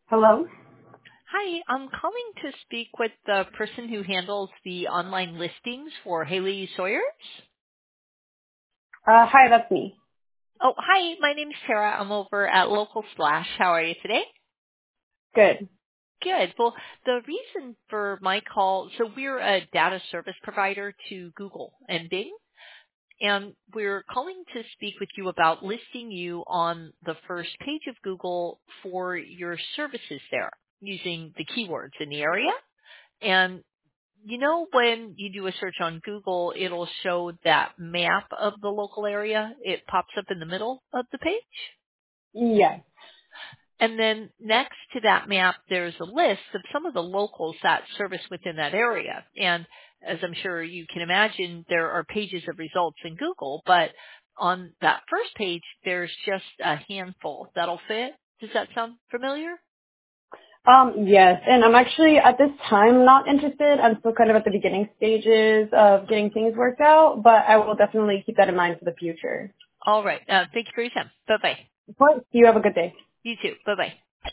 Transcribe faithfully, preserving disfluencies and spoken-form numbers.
Hello? Hi, I'm calling to speak with the person who handles the online listings for Haley Sawyers. Uh, hi, that's me. Oh, hi, my name's Sarah. I'm over at Local Slash. How are you today? Good. Good. Well, the reason for my call, so we're a data service provider to Google and Bing, and we're calling to speak with you about listing you on the first page of Google for your services there using the keywords in the area. And you know, when you do a search on Google, it'll show that map of the local area. It pops up in the middle of the page. Yes. And then next to that map, there's a list of some of the locals that service within that area. And as I'm sure you can imagine, there are pages of results in Google, but on that first page, there's just a handful that'll fit. Does that sound familiar? Um, yes, and I'm actually at this time not interested. I'm still kind of at the beginning stages of getting things worked out, but I will definitely keep that in mind for the future. All right. Uh, thank you for your time. Bye-bye. Of course. You have a good day. You too. Bye-bye.